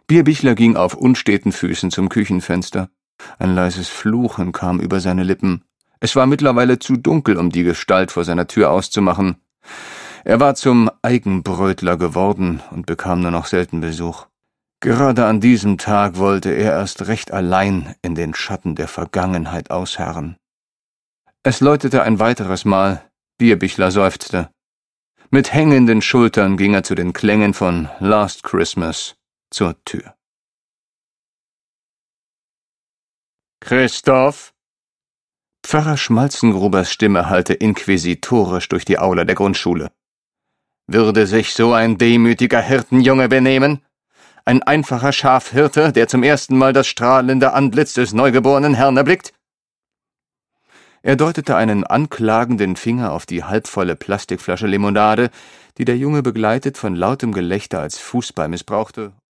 Bierbichler ging auf unsteten Füßen zum Küchenfenster. Ein leises Fluchen kam über seine Lippen. Es war mittlerweile zu dunkel, um die Gestalt vor seiner Tür auszumachen. Er war zum Eigenbrötler geworden und bekam nur noch selten Besuch. Gerade an diesem Tag wollte er erst recht allein in den Schatten der Vergangenheit ausharren. Es läutete ein weiteres Mal. Bierbichler seufzte. Mit hängenden Schultern ging er zu den Klängen von Last Christmas zur Tür. »Christoph?« Pfarrer Schmalzengrubers Stimme hallte inquisitorisch durch die Aula der Grundschule. »Würde sich so ein demütiger Hirtenjunge benehmen? Ein einfacher Schafhirte, der zum ersten Mal das strahlende Antlitz des neugeborenen Herrn erblickt?« Er deutete einen anklagenden Finger auf die halbvolle Plastikflasche Limonade, die der Junge begleitet von lautem Gelächter als Fußball missbrauchte